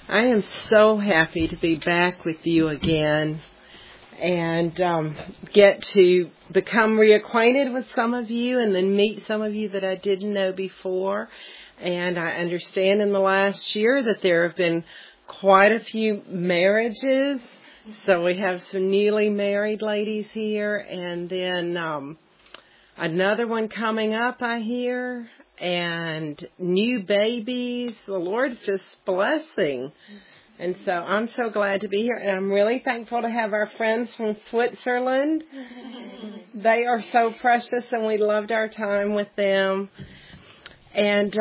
I am so happy to be back with you again and get to become reacquainted with some of you and then meet some of you that I didn't know before. And I understand in the last year that there have been quite a few marriages. So we have some newly married ladies here and then another one coming up, I hear. And new babies. The Lord's just blessing. And so I'm so glad to be here. And I'm really thankful to have our friends from Switzerland. They are so precious and we loved our time with them. And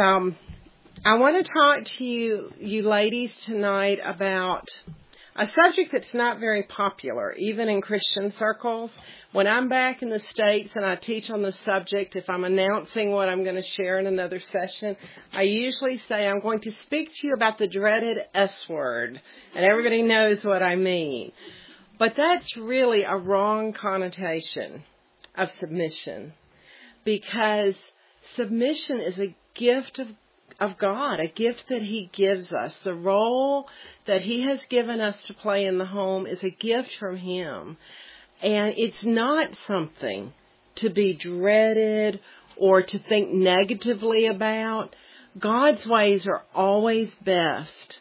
I want to talk to you ladies tonight about a subject that's not very popular, even in Christian circles. When I'm back in the States and I teach on the subject, if I'm announcing what I'm going to share in another session, I usually say I'm going to speak to you about the dreaded S word. And everybody knows what I mean. But that's really a wrong connotation of submission. Because submission is a gift of God, a gift that He gives us. The role that He has given us to play in the home is a gift from Him. And it's not something to be dreaded or to think negatively about. God's ways are always best.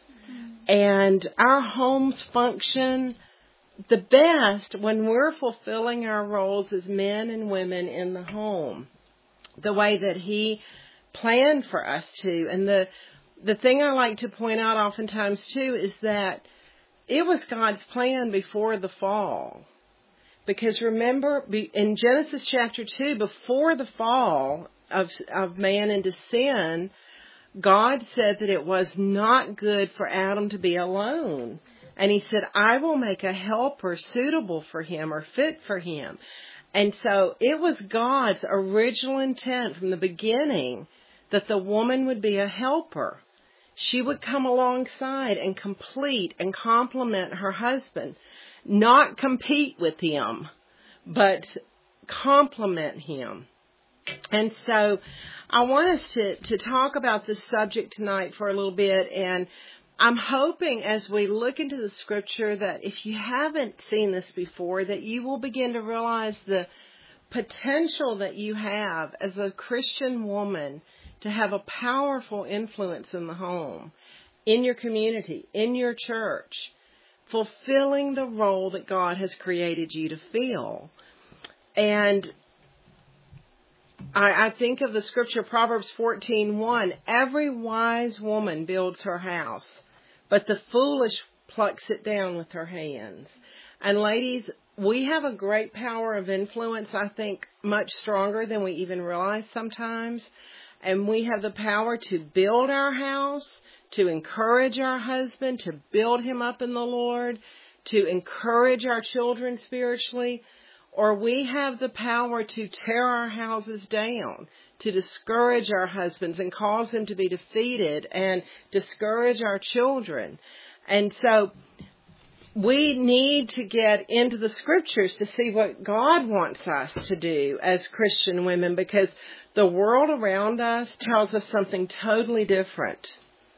And our homes function the best when we're fulfilling our roles as men and women in the home, the way that He planned for us to. And the thing I like to point out oftentimes too is that it was God's plan before the fall. Because remember, in Genesis chapter 2, before the fall of man into sin, God said that it was not good for Adam to be alone. And He said, I will make a helper suitable for him or fit for him. And so it was God's original intent from the beginning that the woman would be a helper. She would come alongside and complete and complement her husband. Not compete with him, but complement him. And so I want us to talk about this subject tonight for a little bit. And I'm hoping as we look into the scripture that if you haven't seen this before, that you will begin to realize the potential that you have as a Christian woman to have a powerful influence in the home, in your community, in your church, fulfilling the role that God has created you to fill. And I think of the scripture, Proverbs 14:1, every wise woman builds her house, but the foolish plucks it down with her hands. And ladies, we have a great power of influence, I think, much stronger than we even realize sometimes. And we have the power to build our house, to encourage our husband, to build him up in the Lord, to encourage our children spiritually, or we have the power to tear our houses down, to discourage our husbands and cause them to be defeated and discourage our children. And so we need to get into the scriptures to see what God wants us to do as Christian women, because the world around us tells us something totally different.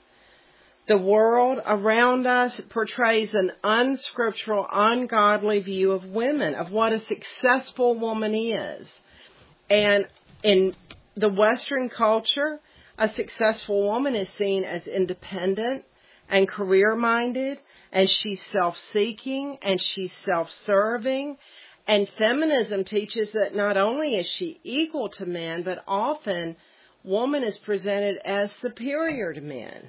The world around us portrays an unscriptural, ungodly view of women, of what a successful woman is. And in the Western culture, a successful woman is seen as independent and career-minded, and she's self-seeking, and she's self-serving. And feminism teaches that not only is she equal to men, but often woman is presented as superior to men.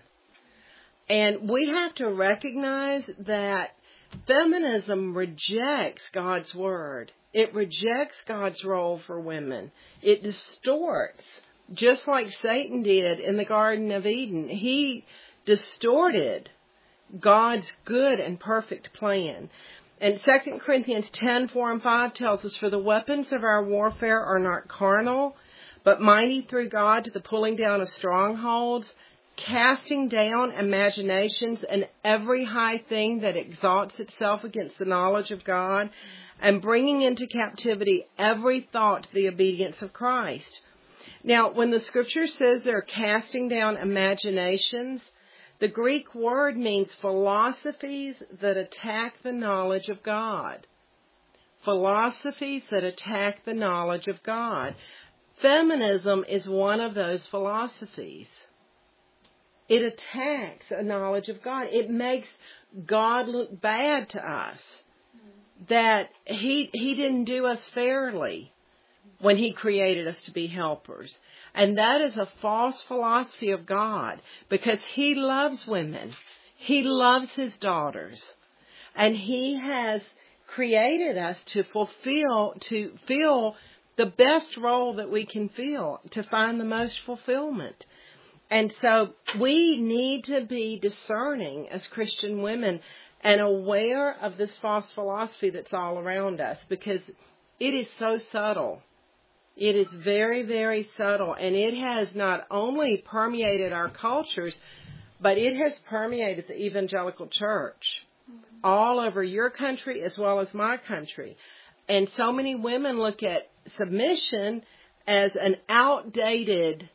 And we have to recognize that feminism rejects God's word. It rejects God's role for women. It distorts, just like Satan did in the Garden of Eden. He distorted God's good and perfect plan. And 2 Corinthians 10:4-5 tells us, for the weapons of our warfare are not carnal, but mighty through God to the pulling down of strongholds, casting down imaginations and every high thing that exalts itself against the knowledge of God, and bringing into captivity every thought to the obedience of Christ. Now, when the scripture says they're casting down imaginations, The Greek word means philosophies that attack the knowledge of God. Philosophies that attack the knowledge of God. Feminism is one of those philosophies. It attacks a knowledge of God. It makes God look bad to us. That He didn't do us fairly when He created us to be helpers. And that is a false philosophy of God, because He loves women. He loves His daughters. And He has created us to fill the best role that we can fill, to find the most fulfillment. And so we need to be discerning as Christian women and aware of this false philosophy that's all around us, because it is so subtle. It is very, very subtle, and it has not only permeated our cultures, but it has permeated the evangelical church all over your country as well as my country. And so many women look at submission as an outdated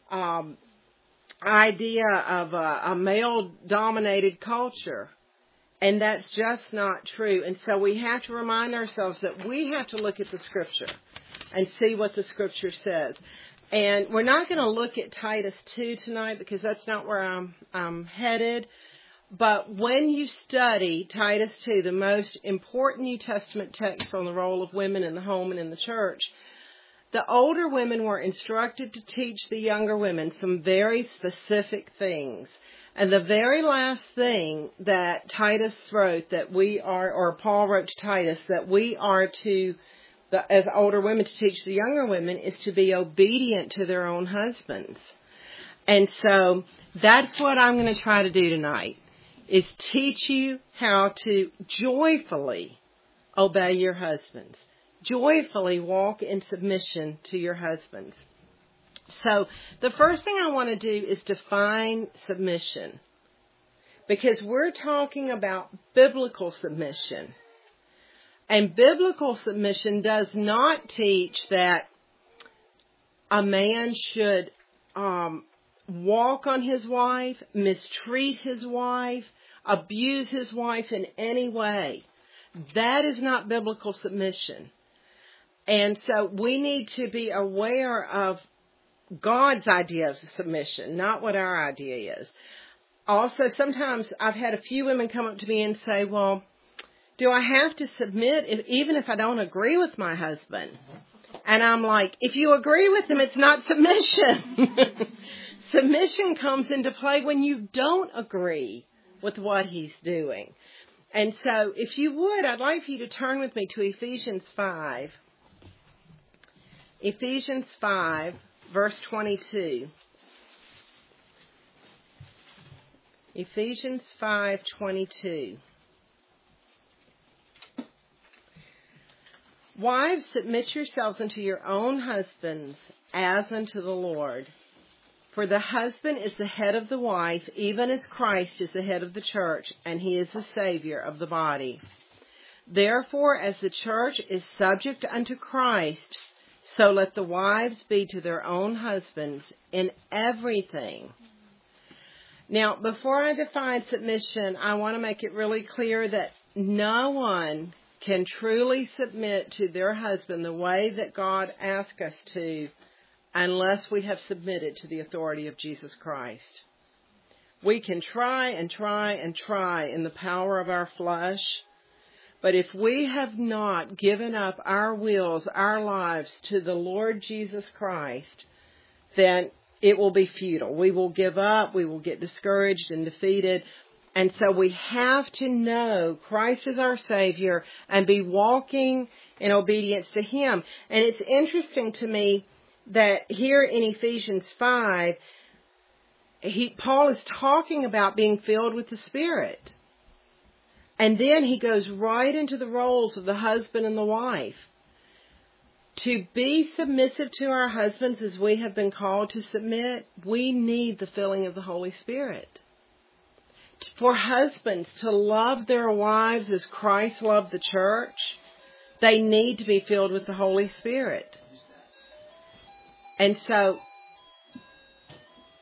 idea of a male-dominated culture. And that's just not true. And so we have to remind ourselves that we have to look at the Scripture and see what the Scripture says. And we're not going to look at Titus 2 tonight, because that's not where I'm headed. But when you study Titus 2, the most important New Testament text on the role of women in the home and in the church, the older women were instructed to teach the younger women some very specific things. And the very last thing that Titus wrote or Paul wrote to Titus, that we are to, as older women, to teach the younger women, is to be obedient to their own husbands. And so that's what I'm going to try to do tonight, is teach you how to joyfully obey your husbands. Joyfully walk in submission to your husbands. So the first thing I want to do is define submission, because we're talking about biblical submission. And biblical submission does not teach that a man should walk on his wife, mistreat his wife, abuse his wife in any way. That is not biblical submission. And so we need to be aware of God's idea of submission, not what our idea is. Also, sometimes I've had a few women come up to me and say, well, do I have to submit even if I don't agree with my husband? And I'm like, if you agree with him, it's not submission. Submission comes into play when you don't agree with what he's doing. And so, if you would, I'd like for you to turn with me to Ephesians 5. Ephesians 5, verse 22. Ephesians 5:22. Wives, submit yourselves unto your own husbands as unto the Lord. For the husband is the head of the wife, even as Christ is the head of the church, and he is the Savior of the body. Therefore, as the church is subject unto Christ, so let the wives be to their own husbands in everything. Now, before I define submission, I want to make it really clear that no one can truly submit to their husband the way that God asks us to unless we have submitted to the authority of Jesus Christ. We can try and try and try in the power of our flesh, but if we have not given up our wills, our lives to the Lord Jesus Christ, then it will be futile. We will give up, we will get discouraged and defeated. And so we have to know Christ is our Savior and be walking in obedience to Him. And it's interesting to me that here in Ephesians 5, Paul is talking about being filled with the Spirit. And then he goes right into the roles of the husband and the wife. To be submissive to our husbands as we have been called to submit, we need the filling of the Holy Spirit. For husbands to love their wives as Christ loved the church, they need to be filled with the Holy Spirit. And so,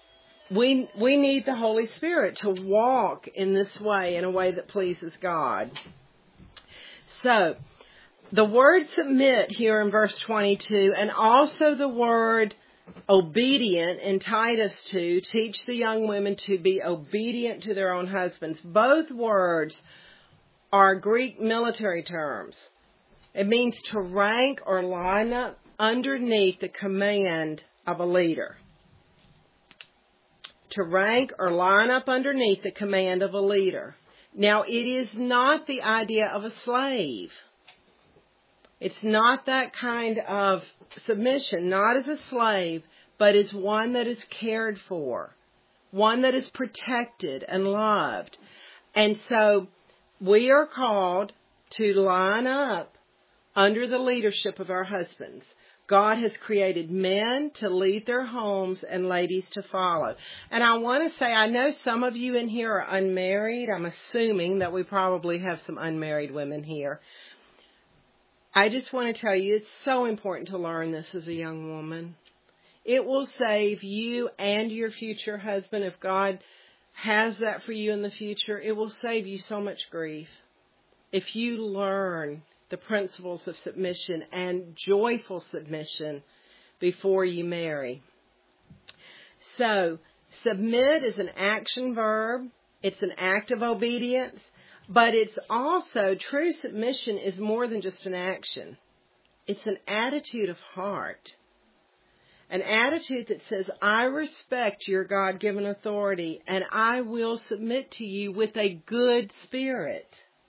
we need the Holy Spirit to walk in this way, in a way that pleases God. So, the word submit here in verse 22, and also the word obedient in Titus 2, teach the young women to be obedient to their own husbands. Both words are Greek military terms. It means to rank or line up underneath the command of a leader. To rank or line up underneath the command of a leader. Now, it is not the idea of a slave. It's not that kind of submission, not as a slave, but as one that is cared for, one that is protected and loved. And so we are called to line up under the leadership of our husbands. God has created men to lead their homes and ladies to follow. And I want to say, I know some of you in here are unmarried. I'm assuming that we probably have some unmarried women here. I just want to tell you, it's so important to learn this as a young woman. It will save you and your future husband, if God has that for you in the future. It will save you so much grief if you learn the principles of submission and joyful submission before you marry. So, submit is an action verb. It's an act of obedience. But it's also, true submission is more than just an action. It's an attitude of heart. An attitude that says, I respect your God-given authority and I will submit to you with a good spirit.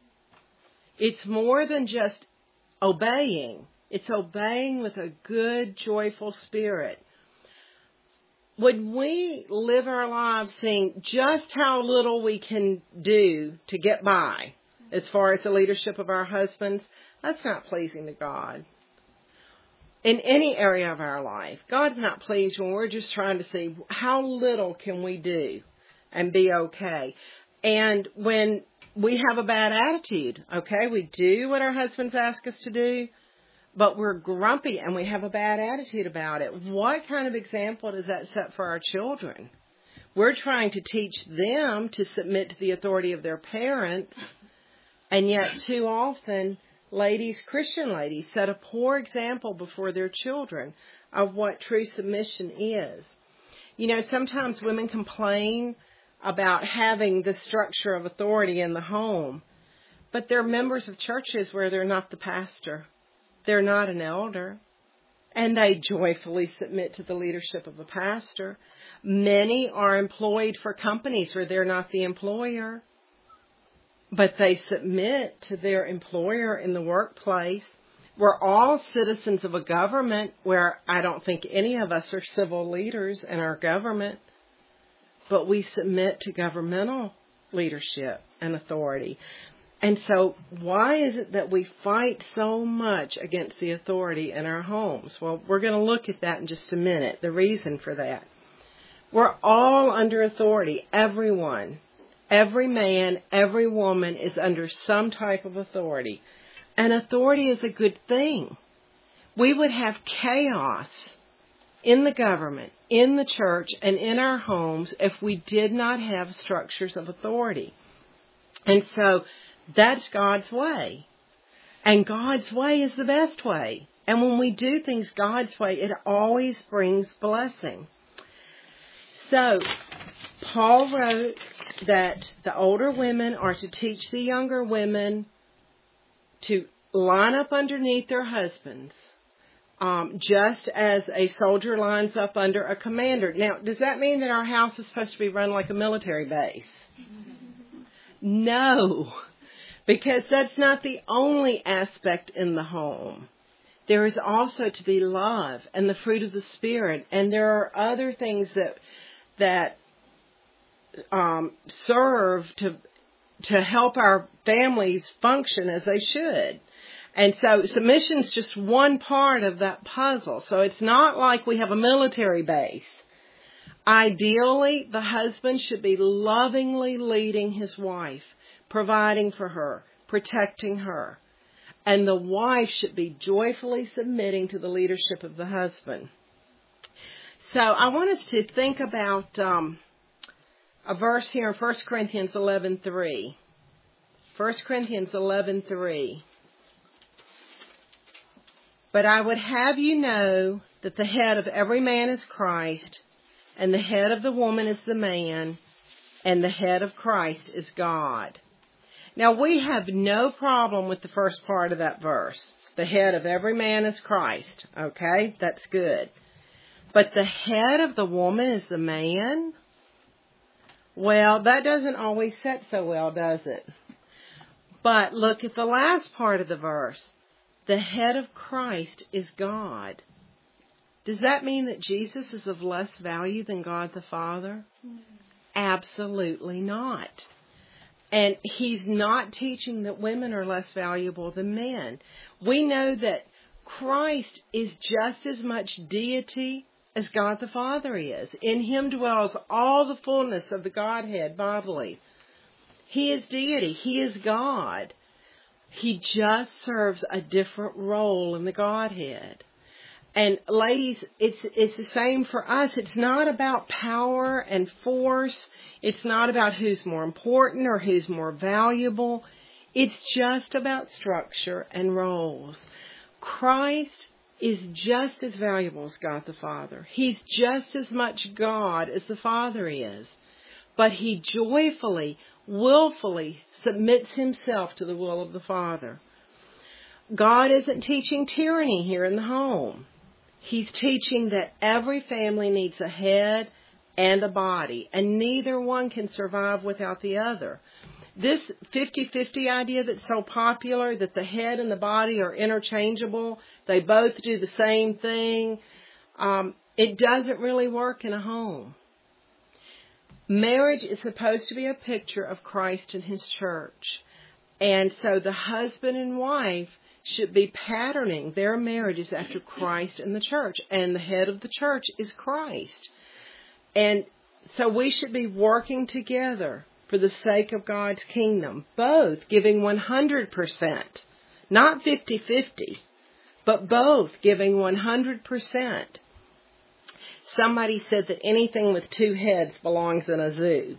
It's more than just obeying. It's obeying with a good, joyful spirit. When we live our lives seeing just how little we can do to get by as far as the leadership of our husbands, that's not pleasing to God. In any area of our life, God's not pleased when we're just trying to see how little can we do and be okay. And when we have a bad attitude, okay, we do what our husbands ask us to do, but we're grumpy and we have a bad attitude about it. What kind of example does that set for our children? We're trying to teach them to submit to the authority of their parents, and yet too often, Christian ladies, set a poor example before their children of what true submission is. You know, sometimes women complain about having the structure of authority in the home, but they're members of churches where they're not the pastor. They're not an elder, and they joyfully submit to the leadership of a pastor. Many are employed for companies where they're not the employer, but they submit to their employer in the workplace. We're all citizens of a government where I don't think any of us are civil leaders in our government, but we submit to governmental leadership and authority. And so why is it that we fight so much against the authority in our homes? Well, we're going to look at that in just a minute, the reason for that. We're all under authority, everyone. Every man, every woman is under some type of authority. And authority is a good thing. We would have chaos in the government, in the church, and in our homes if we did not have structures of authority. And so that's God's way. And God's way is the best way. And when we do things God's way, it always brings blessing. So, Paul wrote that the older women are to teach the younger women to line up underneath their husbands, just as a soldier lines up under a commander. Now, does that mean that our house is supposed to be run like a military base? No. Because that's not the only aspect in the home. There is also to be love and the fruit of the Spirit. And there are other things that serve to help our families function as they should. And so submission is just one part of that puzzle. So it's not like we have a military base. Ideally, the husband should be lovingly leading his wife, providing for her, protecting her. And the wife should be joyfully submitting to the leadership of the husband. So I want us to think about a verse here in 1 Corinthians 11:3. 1 Corinthians 11:3. But I would have you know that the head of every man is Christ, and the head of the woman is the man, and the head of Christ is God. Now, we have no problem with the first part of that verse. The head of every man is Christ. Okay, that's good. But the head of the woman is the man? Well, that doesn't always set so well, does it? But look at the last part of the verse. The head of Christ is God. Does that mean that Jesus is of less value than God the Father? Absolutely not. And he's not teaching that women are less valuable than men. We know that Christ is just as much deity as God the Father is. In him dwells all the fullness of the Godhead bodily. He is deity. He is God. He just serves a different role in the Godhead. And ladies, it's the same for us. It's not about power and force. It's not about who's more important or who's more valuable. It's just about structure and roles. Christ is just as valuable as God the Father. He's just as much God as the Father is. But he joyfully, willfully submits himself to the will of the Father. God isn't teaching tyranny here in the home. He's teaching that every family needs a head and a body, and neither one can survive without the other. This 50-50 idea that's so popular, that the head and the body are interchangeable, they both do the same thing, it doesn't really work in a home. Marriage is supposed to be a picture of Christ and his church. And so the husband and wife should be patterning their marriages after Christ and the church. And the head of the church is Christ. And so we should be working together for the sake of God's kingdom, both giving 100%, not 50-50, but both giving 100%. Somebody said that anything with two heads belongs in a zoo.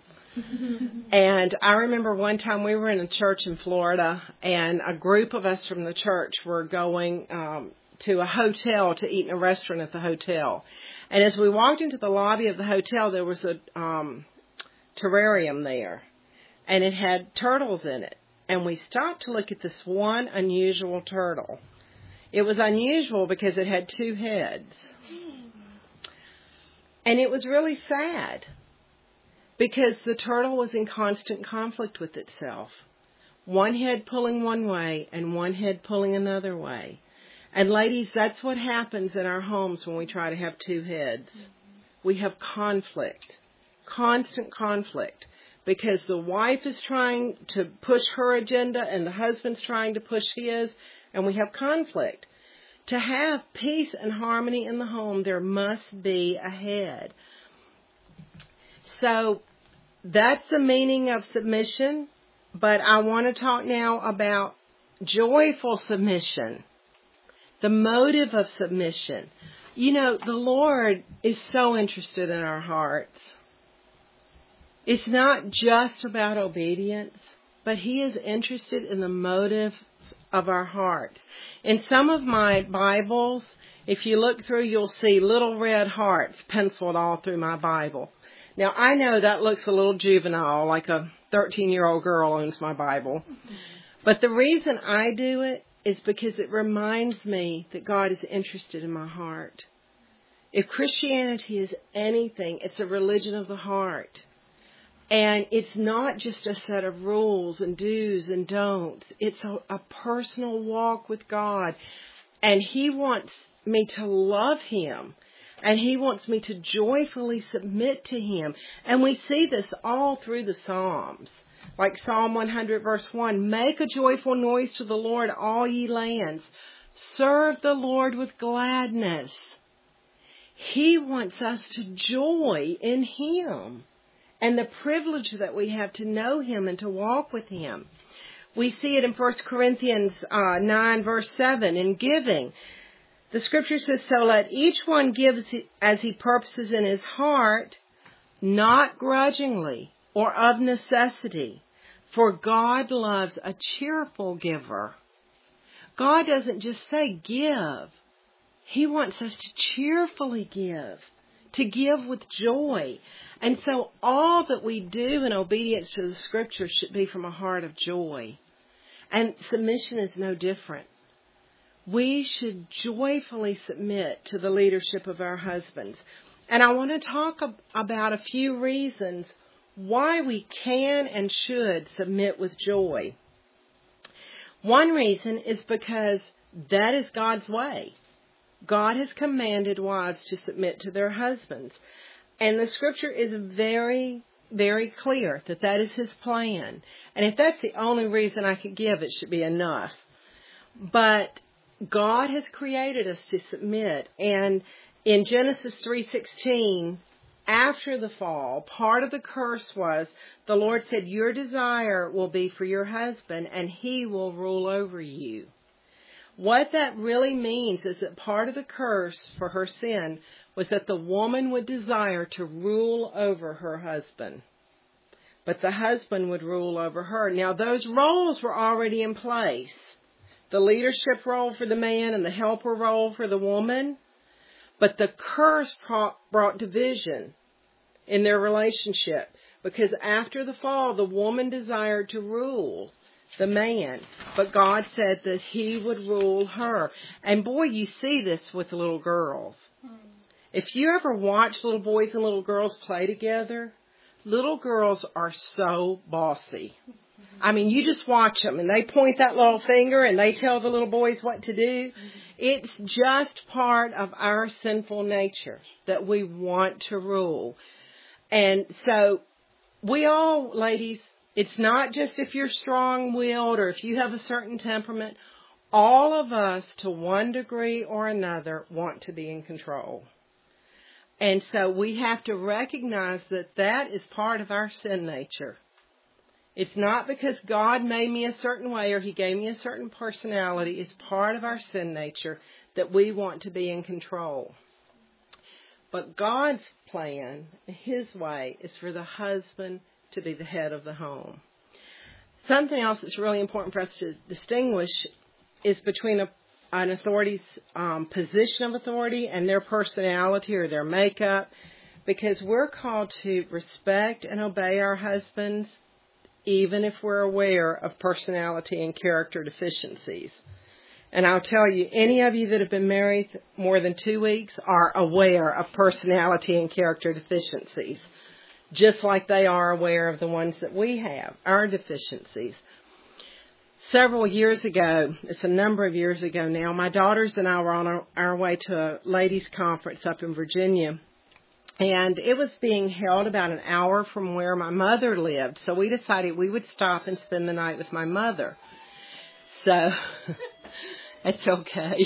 And I remember one time we were in a church in Florida, and a group of us from the church were going to a hotel to eat in a restaurant at the hotel. And as we walked into the lobby of the hotel, there was a terrarium there, and it had turtles in it. And we stopped to look at this one unusual turtle. It was unusual because it had two heads. And it was really sad, because the turtle was in constant conflict with itself. One head pulling one way and one head pulling another way. And ladies, that's what happens in our homes when we try to have two heads. We have conflict, constant conflict, because the wife is trying to push her agenda and the husband's trying to push his, and we have conflict. To have peace and harmony in the home, there must be a head. So that's the meaning of submission, but I want to talk now about joyful submission, the motive of submission. You know, the Lord is so interested in our hearts. It's not just about obedience, but he is interested in the motive of our hearts. In some of my Bibles, if you look through, you'll see little red hearts penciled all through my Bible. Now, I know that looks a little juvenile, like a 13-year-old girl owns my Bible. But the reason I do it is because it reminds me that God is interested in my heart. If Christianity is anything, it's a religion of the heart. And it's not just a set of rules and do's and don'ts. It's a personal walk with God. And he wants me to love him. And he wants me to joyfully submit to him. And we see this all through the Psalms. Like Psalm 100 verse 1, make a joyful noise to the Lord, all ye lands. Serve the Lord with gladness. He wants us to joy in him. And the privilege that we have to know him and to walk with him. We see it in 1 Corinthians 9 verse 7 in giving. The scripture says, so let each one give as he purposes in his heart, not grudgingly or of necessity, for God loves a cheerful giver. God doesn't just say give. He wants us to cheerfully give, to give with joy. And so all that we do in obedience to the Scriptures should be from a heart of joy. And submission is no different. We should joyfully submit to the leadership of our husbands. And I want to talk about a few reasons why we can and should submit with joy. One reason is because that is God's way. God has commanded wives to submit to their husbands. And the Scripture is very, very clear that that is His plan. And if that's the only reason I could give, it should be enough. But God has created us to submit. And in Genesis 3:16, after the fall, part of the curse was the Lord said, your desire will be for your husband and he will rule over you. What that really means is that part of the curse for her sin was that the woman would desire to rule over her husband, but the husband would rule over her. Now, those roles were already in place. The leadership role for the man and the helper role for the woman. But the curse brought division in their relationship because after the fall, the woman desired to rule the man, but God said that He would rule her. And boy, you see this with little girls. If you ever watch little boys and little girls play together, little girls are so bossy. I mean, you just watch them and they point that little finger and they tell the little boys what to do. It's just part of our sinful nature that we want to rule. And so we all, ladies, it's not just if you're strong-willed or if you have a certain temperament. All of us, to one degree or another, want to be in control. And so we have to recognize that that is part of our sin nature. It's not because God made me a certain way or He gave me a certain personality. It's part of our sin nature that we want to be in control. But God's plan, His way, is for the husband to be the head of the home. Something else that's really important for us to distinguish is between an authority's position of authority and their personality or their makeup, because we're called to respect and obey our husbands even if we're aware of personality and character deficiencies. And I'll tell you, any of you that have been married more than 2 weeks are aware of personality and character deficiencies, just like they are aware of the ones that we have, our deficiencies. Several years ago, it's a number of years ago now, my daughters and I were on our way to a ladies' conference up in Virginia. And it was being held about an hour from where my mother lived. So we decided we would stop and spend the night with my mother. So, it's okay.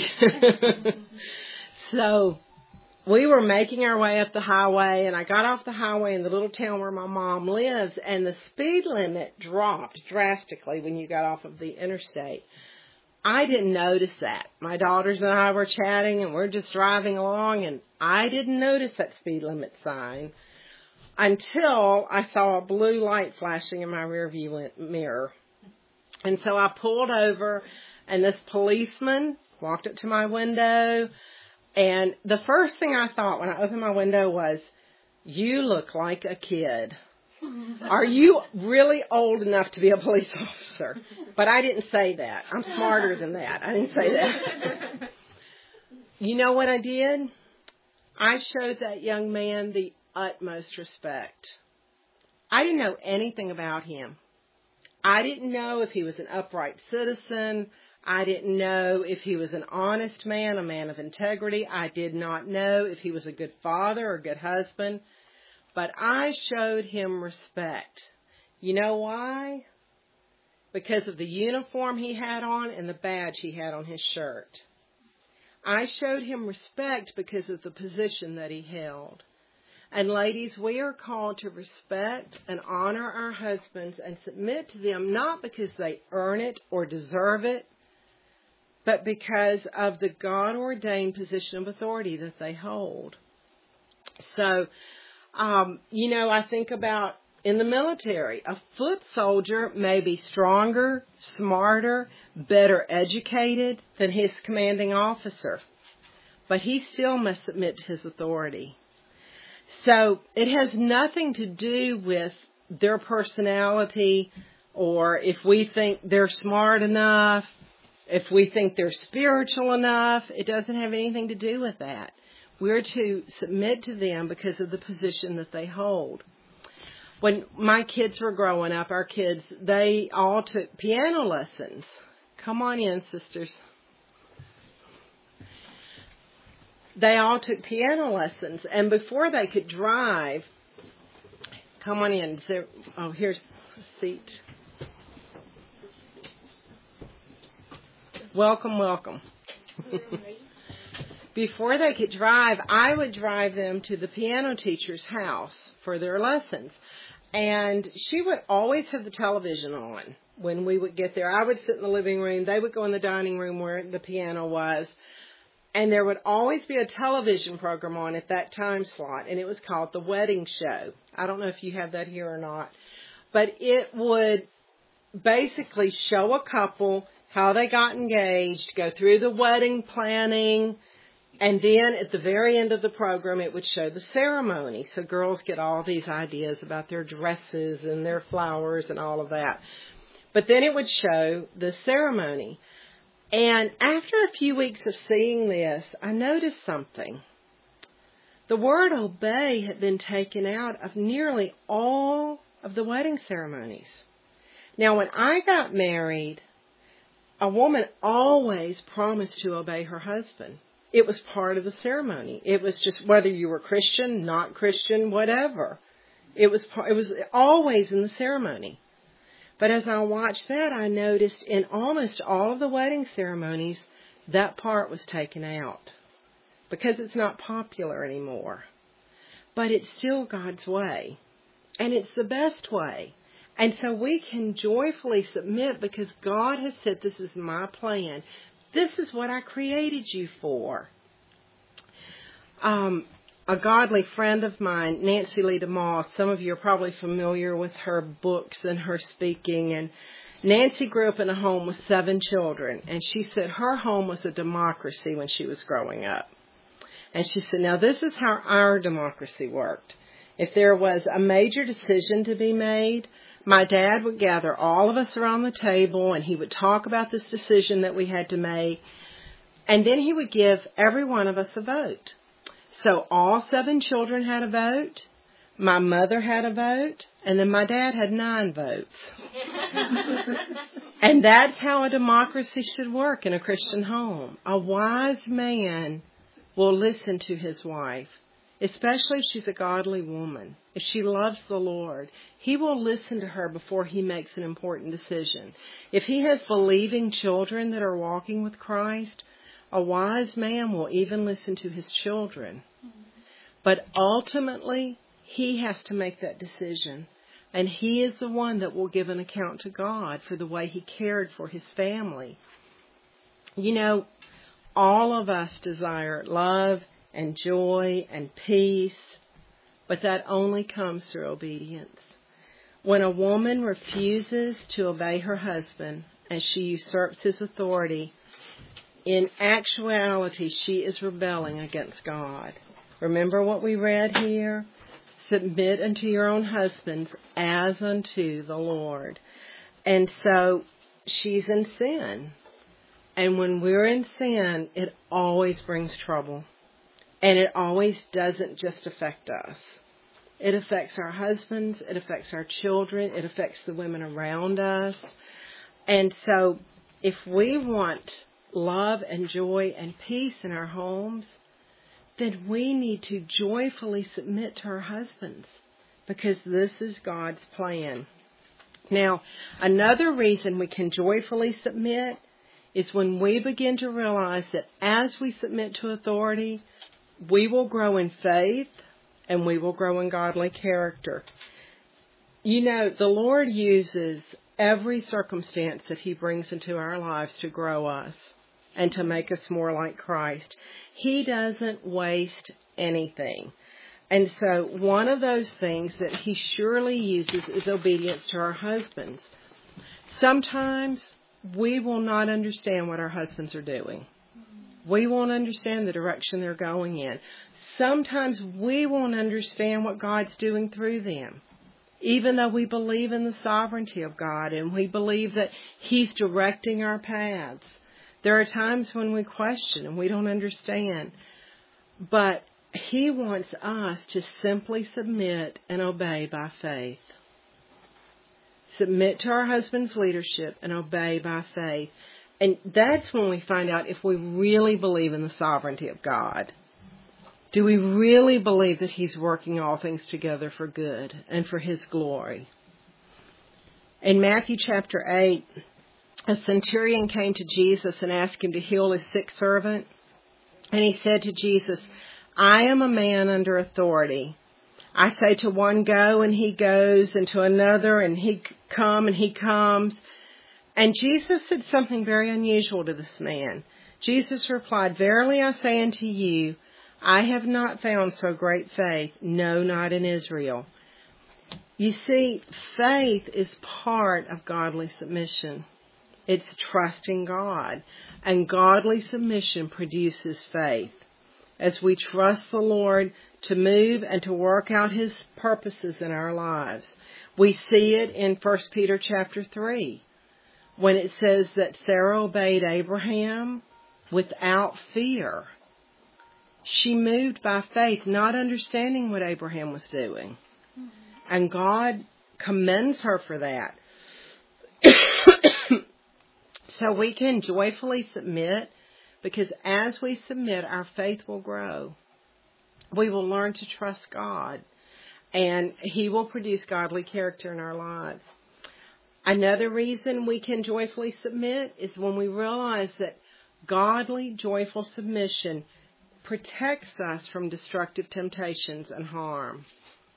So, we were making our way up the highway, and I got off the highway in the little town where my mom lives, and the speed limit dropped drastically when you got off of the interstate. I didn't notice that. My daughters and I were chatting, and we're just driving along, and I didn't notice that speed limit sign until I saw a blue light flashing in my rearview mirror. And so I pulled over, and this policeman walked up to my window, and the first thing I thought when I opened my window was, you look like a kid. Are you really old enough to be a police officer? But I didn't say that. I'm smarter than that. I didn't say that. You know what I did? I showed that young man the utmost respect. I didn't know anything about him. I didn't know if he was an upright citizen. I didn't know if he was an honest man, a man of integrity. I did not know if he was a good father or a good husband. But I showed him respect. You know why? Because of the uniform he had on and the badge he had on his shirt. I showed him respect because of the position that he held. And ladies, we are called to respect and honor our husbands and submit to them, not because they earn it or deserve it, but because of the God-ordained position of authority that they hold. So, I think about in the military. A foot soldier may be stronger, smarter, better educated than his commanding officer, but he still must submit to his authority. So it has nothing to do with their personality or if we think they're smart enough, if we think they're spiritual enough. It doesn't have anything to do with that. We're to submit to them because of the position that they hold. When my kids were growing up, our kids, they all took piano lessons. Come on in, sisters. They all took piano lessons, and before they could drive, come on in. Here's a seat. Welcome, welcome. Before they could drive, I would drive them to the piano teacher's house for their lessons. And she would always have the television on when we would get there. I would sit in the living room. They would go in the dining room where the piano was. And there would always be a television program on at that time slot. And it was called The Wedding Show. I don't know if you have that here or not. But it would basically show a couple how they got engaged, go through the wedding planning, and then at the very end of the program, it would show the ceremony. So girls get all these ideas about their dresses and their flowers and all of that. But then it would show the ceremony. And after a few weeks of seeing this, I noticed something. The word obey had been taken out of nearly all of the wedding ceremonies. Now, when I got married, a woman always promised to obey her husband. It was part of the ceremony. It was just whether you were Christian, not Christian, whatever. It was always in the ceremony. But as I watched that, I noticed in almost all of the wedding ceremonies, that part was taken out because it's not popular anymore. But it's still God's way, and it's the best way. And so we can joyfully submit because God has said, this is my plan. This is what I created you for. A godly friend of mine, Nancy Lee DeMoss, some of you are probably familiar with her books and her speaking. And Nancy grew up in a home with 7 children. And she said her home was a democracy when she was growing up. And she said, now this is how our democracy worked. If there was a major decision to be made, my dad would gather all of us around the table and he would talk about this decision that we had to make. And then he would give every one of us a vote. So all 7 children had a vote. My mother had a vote. And then my dad had 9 votes. And that's how a democracy should work in a Christian home. A wise man will listen to his wife, especially if she's a godly woman. If she loves the Lord, he will listen to her before he makes an important decision. If he has believing children that are walking with Christ, a wise man will even listen to his children. But ultimately, he has to make that decision. And he is the one that will give an account to God for the way he cared for his family. You know, all of us desire love and joy and peace, but that only comes through obedience. When a woman refuses to obey her husband and she usurps his authority, in actuality, she is rebelling against God. Remember what we read here? Submit unto your own husbands as unto the Lord. And so she's in sin. And when we're in sin, it always brings trouble. And it always doesn't just affect us. It affects our husbands. It affects our children. It affects the women around us. And so if we want love and joy and peace in our homes, then we need to joyfully submit to our husbands because this is God's plan. Now, another reason we can joyfully submit is when we begin to realize that as we submit to authority, we will grow in faith and we will grow in godly character. You know, the Lord uses every circumstance that he brings into our lives to grow us and to make us more like Christ. He doesn't waste anything. And so one of those things that he surely uses is obedience to our husbands. Sometimes we will not understand what our husbands are doing. We won't understand the direction they're going in. Sometimes we won't understand what God's doing through them, even though we believe in the sovereignty of God and we believe that He's directing our paths. There are times when we question and we don't understand, but He wants us to simply submit and obey by faith. Submit to our husband's leadership and obey by faith. And that's when we find out if we really believe in the sovereignty of God. Do we really believe that He's working all things together for good and for His glory? In Matthew chapter 8, a centurion came to Jesus and asked Him to heal his sick servant. And he said to Jesus, I am a man under authority. I say to one, go, and he goes, and to another, and he come, and he comes. And Jesus said something very unusual to this man. Jesus replied, verily I say unto you, I have not found so great faith, no, not in Israel. You see, faith is part of godly submission. It's trusting God, and godly submission produces faith. As we trust the Lord to move and to work out His purposes in our lives. We see it in 1 Peter chapter 3, when it says that Sarah obeyed Abraham without fear. She moved by faith, not understanding what Abraham was doing. And God commends her for that. So we can joyfully submit, because as we submit, our faith will grow. We will learn to trust God, and He will produce godly character in our lives. Another reason we can joyfully submit is when we realize that godly, joyful submission protects us from destructive temptations and harm.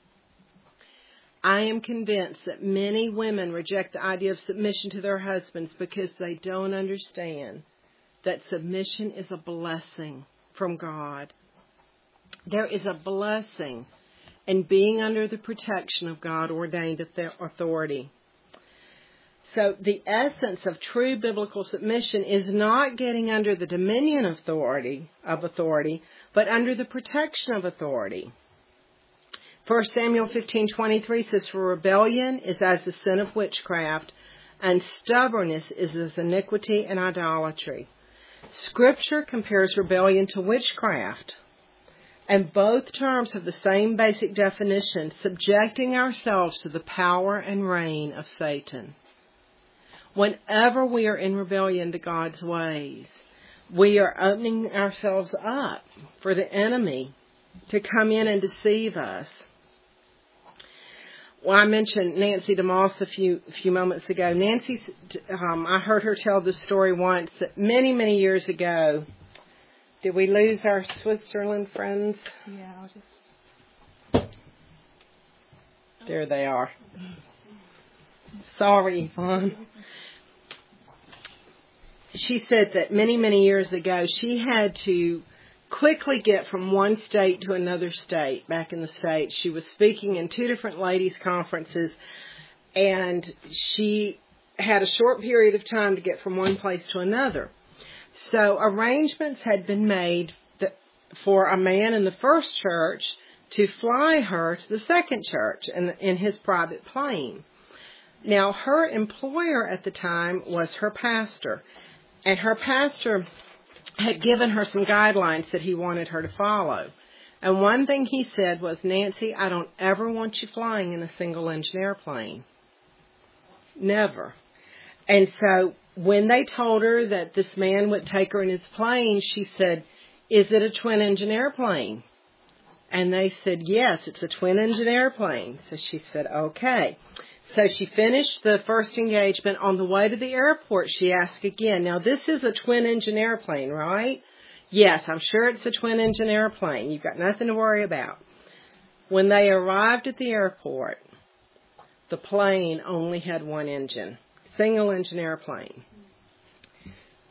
I am convinced that many women reject the idea of submission to their husbands because they don't understand that submission is a blessing from God. There is a blessing in being under the protection of God-ordained authority. So the essence of true biblical submission is not getting under the dominion of authority, but under the protection of authority. 1 Samuel 15:23 says, for rebellion is as the sin of witchcraft, and stubbornness is as iniquity and idolatry. Scripture compares rebellion to witchcraft, and both terms have the same basic definition, subjecting ourselves to the power and reign of Satan. Whenever we are in rebellion to God's ways, we are opening ourselves up for the enemy to come in and deceive us. Well, I mentioned Nancy DeMoss a few moments ago. Nancy, I heard her tell the story once that many, many years ago. Did we lose our Switzerland friends? Yeah, I'll just... There they are. Sorry, Yvonne. She said that many, many years ago, she had to quickly get from one state to another state back in the States. She was speaking in 2 different ladies' conferences, and she had a short period of time to get from one place to another. So arrangements had been made for a man in the first church to fly her to the second church in his private plane. Now, her employer at the time was her pastor, and her pastor had given her some guidelines that he wanted her to follow. And one thing he said was, Nancy, I don't ever want you flying in a single-engine airplane. Never. And so when they told her that this man would take her in his plane, she said, is it a twin-engine airplane? And they said, yes, it's a twin-engine airplane. So she said, okay. So she finished the first engagement. On the way to the airport, she asked again, now this is a twin-engine airplane, right? Yes, I'm sure it's a twin-engine airplane. You've got nothing to worry about. When they arrived at the airport, the plane only had one engine, single-engine airplane.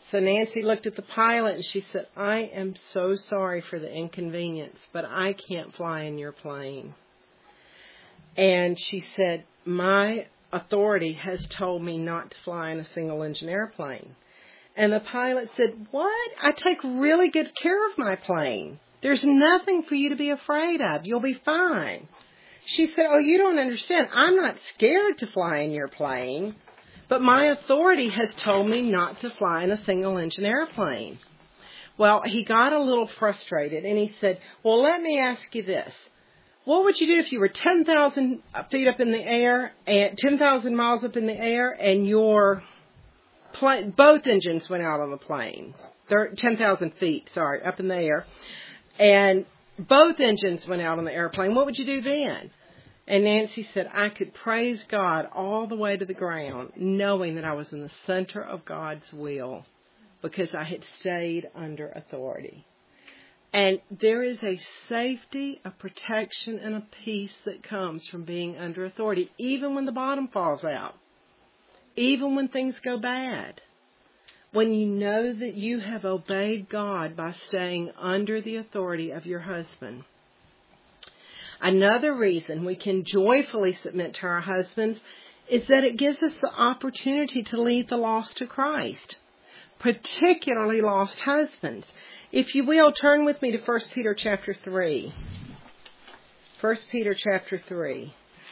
So Nancy looked at the pilot and she said, I am so sorry for the inconvenience, but I can't fly in your plane. And she said, my authority has told me not to fly in a single-engine airplane. And the pilot said, what? I take really good care of my plane. There's nothing for you to be afraid of. You'll be fine. She said, oh, you don't understand. I'm not scared to fly in your plane, but my authority has told me not to fly in a single-engine airplane. Well, he got a little frustrated, and he said, well, let me ask you this. What would you do if you were 10,000 feet up in the air, and 10,000 miles up in the air, and your plane, both engines went out on the plane? 10,000 feet, up in the air. And both engines went out on the airplane. What would you do then? And Nancy said, I could praise God all the way to the ground, knowing that I was in the center of God's will because I had stayed under authority. And there is a safety, a protection, and a peace that comes from being under authority, even when the bottom falls out, even when things go bad. When you know that you have obeyed God by staying under the authority of your husband. Another reason we can joyfully submit to our husbands is that it gives us the opportunity to lead the lost to Christ, particularly lost husbands. If you will, turn with me to 1 Peter chapter 3. 1 Peter chapter 3.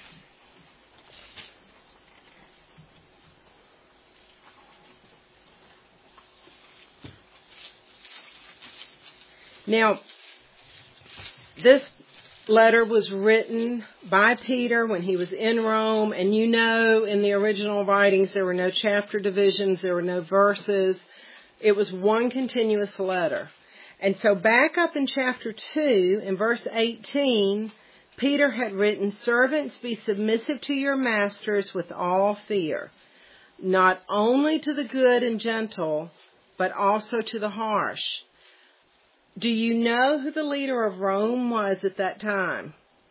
Now, this letter was written by Peter when he was in Rome, and you know in the original writings there were no chapter divisions, there were no verses. It was one continuous letter. And so back up in chapter 2, in verse 18, Peter had written, servants, be submissive to your masters with all fear, not only to the good and gentle, but also to the harsh. Do you know who the leader of Rome was at that time?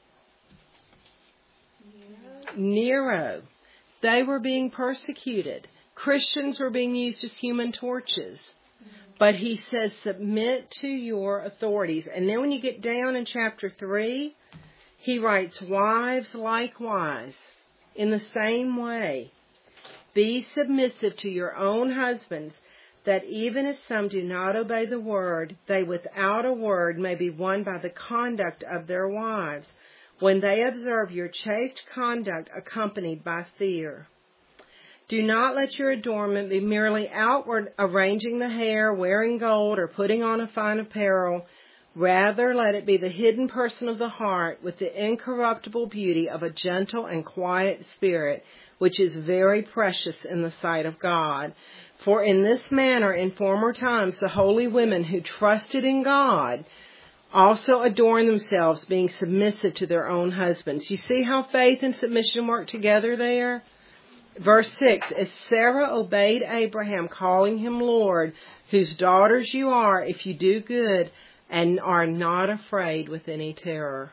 Nero. They were being persecuted. Christians were being used as human torches. But he says, submit to your authorities. And then when you get down in chapter 3, he writes, wives likewise, in the same way, be submissive to your own husbands, that even as some do not obey the word, they without a word may be won by the conduct of their wives, when they observe your chaste conduct accompanied by fear. Do not let your adornment be merely outward, arranging the hair, wearing gold, or putting on a fine apparel. Rather, let it be the hidden person of the heart with the incorruptible beauty of a gentle and quiet spirit, which is very precious in the sight of God. For in this manner, in former times, the holy women who trusted in God also adorned themselves, being submissive to their own husbands. You see how faith and submission work together there? Verse 6, as Sarah obeyed Abraham, calling him Lord, whose daughters you are, if you do good and are not afraid with any terror.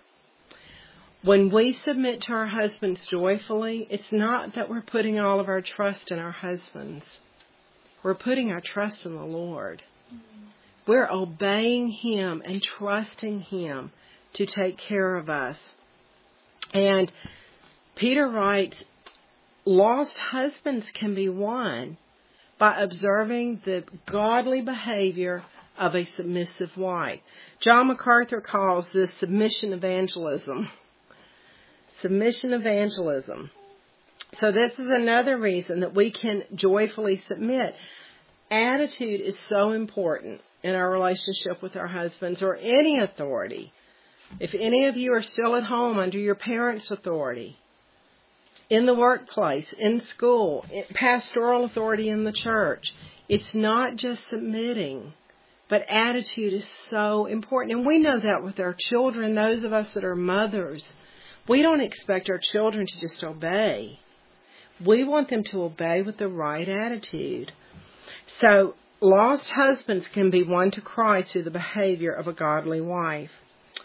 When we submit to our husbands joyfully, it's not that we're putting all of our trust in our husbands. We're putting our trust in the Lord. We're obeying Him and trusting Him to take care of us. And Peter writes, lost husbands can be won by observing the godly behavior of a submissive wife. John MacArthur calls this submission evangelism. Submission evangelism. So this is another reason that we can joyfully submit. Attitude is so important in our relationship with our husbands or any authority. If any of you are still at home under your parents' authority, in the workplace, in school, pastoral authority in the church, it's not just submitting, but attitude is so important. And we know that with our children, those of us that are mothers. We don't expect our children to just obey. We want them to obey with the right attitude. So, lost husbands can be won to Christ through the behavior of a godly wife.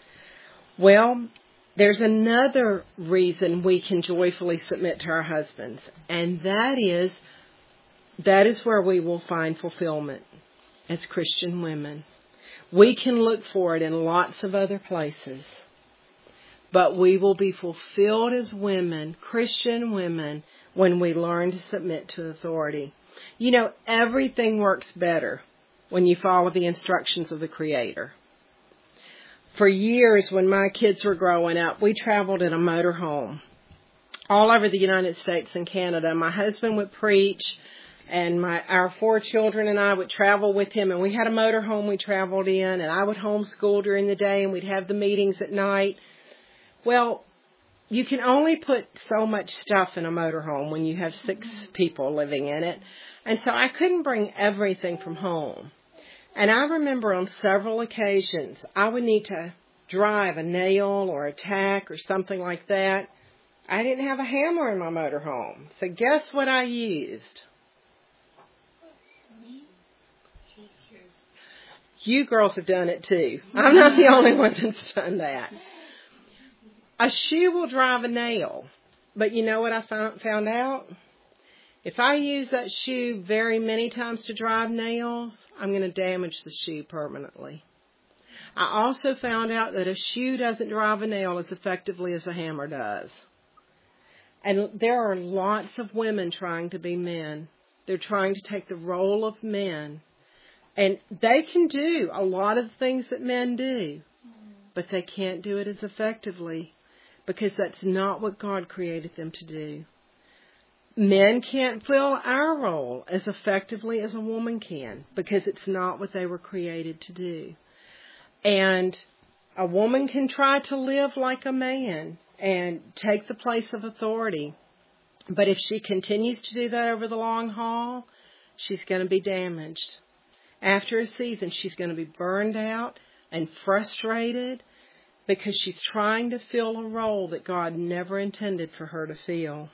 Well, there's another reason we can joyfully submit to our husbands, and that is that is where we will find fulfillment as Christian women. We can look for it in lots of other places, but we will be fulfilled as women, Christian women, when we learn to submit to authority. You know, everything works better when you follow the instructions of the Creator. For years, when my kids were growing up, we traveled in a motorhome all over the United States and Canada. My husband would preach, and our 4 children and I would travel with him, and we had a motorhome we traveled in, and I would homeschool during the day, and we'd have the meetings at night. Well, you can only put so much stuff in a motorhome when you have 6 people living in it, and so I couldn't bring everything from home. And I remember on several occasions, I would need to drive a nail or a tack or something like that. I didn't have a hammer in my motorhome. So guess what I used? You girls have done it too. I'm not the only one that's done that. A shoe will drive a nail. But you know what I found out? If I use that shoe very many times to drive nails, I'm going to damage the shoe permanently. I also found out that a shoe doesn't drive a nail as effectively as a hammer does. And there are lots of women trying to be men. They're trying to take the role of men. And they can do a lot of the things that men do, but they can't do it as effectively because that's not what God created them to do. Men can't fill our role as effectively as a woman can because it's not what they were created to do. And a woman can try to live like a man and take the place of authority. But if she continues to do that over the long haul, she's going to be damaged. After a season, she's going to be burned out and frustrated because she's trying to fill a role that God never intended for her to fill.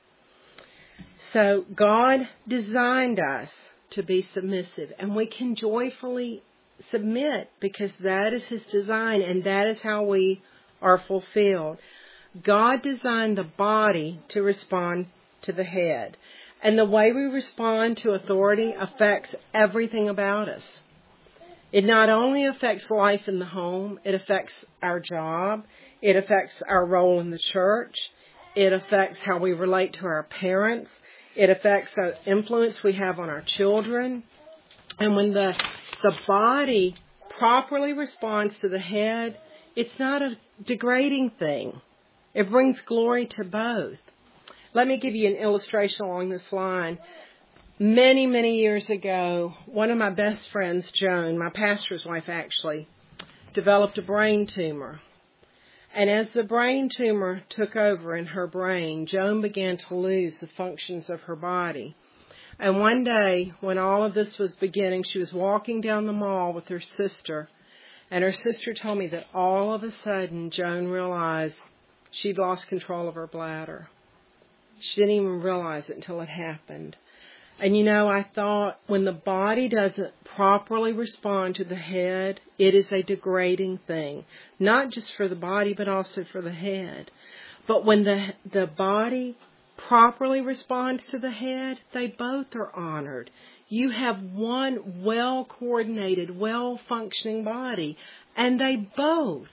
So God designed us to be submissive, and we can joyfully submit because that is His design, and that is how we are fulfilled. God designed the body to respond to the head, and the way we respond to authority affects everything about us. It not only affects life in the home, it affects our job, it affects our role in the church, it affects how we relate to our parents, it affects the influence we have on our children. And when the body properly responds to the head, it's not a degrading thing. It brings glory to both. Let me give you an illustration along this line. Many, many years ago, one of my best friends, Joan, my pastor's wife actually, developed a brain tumor. And as the brain tumor took over in her brain, Joan began to lose the functions of her body. And one day, when all of this was beginning, she was walking down the mall with her sister. And her sister told me that all of a sudden, Joan realized she'd lost control of her bladder. She didn't even realize it until it happened. And you know, I thought when the body doesn't properly respond to the head, it is a degrading thing. Not just for the body, but also for the head. But when the body properly responds to the head, they both are honored. You have one well-coordinated, well-functioning body, and they both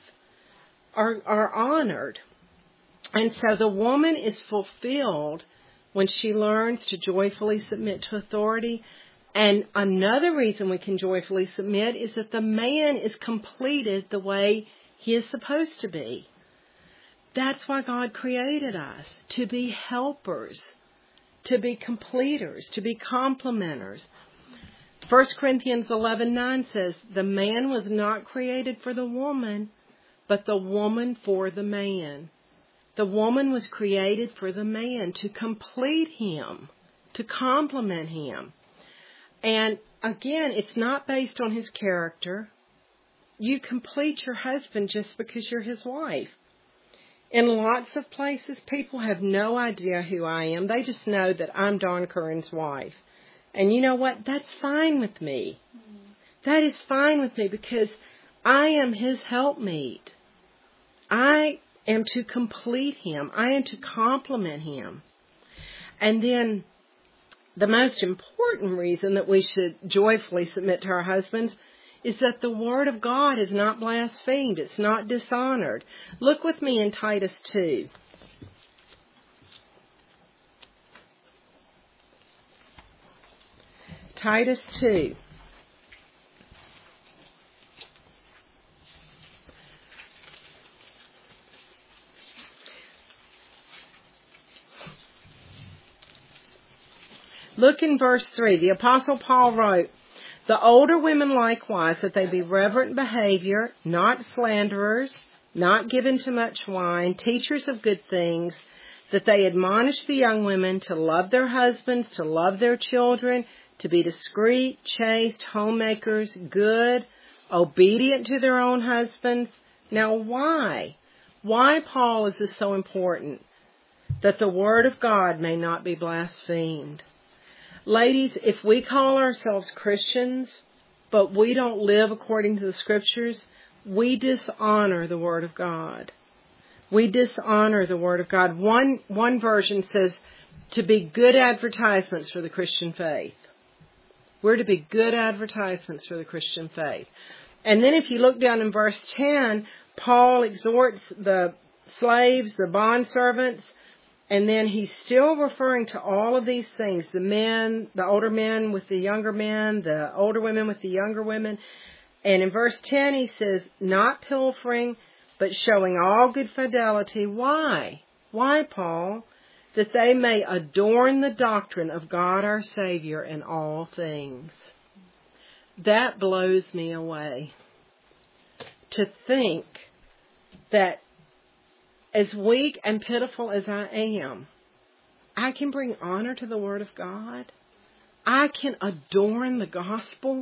are honored. And so the woman is fulfilled when she learns to joyfully submit to authority. And another reason we can joyfully submit is that the man is completed the way he is supposed to be. That's why God created us, to be helpers, to be completers, to be complementers. 1 Corinthians 11:9 says, the man was not created for the woman, but the woman for the man. The woman was created for the man to complete him, to complement him. And again, it's not based on his character. You complete your husband just because you're his wife. In lots of places, people have no idea who I am. They just know that I'm Dawn Curran's wife. And you know what? That's fine with me. That is fine with me because I am his helpmeet. I am to complete him. I am to complement him. And then the most important reason that we should joyfully submit to our husbands is that the Word of God is not blasphemed. It's not dishonored. Look with me in Titus 2. Titus 2. Look in verse 3. The Apostle Paul wrote, "The older women likewise, that they be reverent behavior, not slanderers, not given to much wine, teachers of good things, that they admonish the young women to love their husbands, to love their children, to be discreet, chaste, homemakers, good, obedient to their own husbands." Now why? Why, Paul, is this so important? That the Word of God may not be blasphemed. Ladies, if we call ourselves Christians, but we don't live according to the Scriptures, we dishonor the Word of God. We dishonor the Word of God. One version says to be good advertisements for the Christian faith. We're to be good advertisements for the Christian faith. And then if you look down in verse 10, Paul exhorts the slaves, the bondservants, and then he's still referring to all of these things. The men, the older men with the younger men, the older women with the younger women. And in verse 10 he says, not pilfering, but showing all good fidelity. Why? Why, Paul? That they may adorn the doctrine of God our Savior in all things. That blows me away. To think that as weak and pitiful as I am, I can bring honor to the Word of God. I can adorn the gospel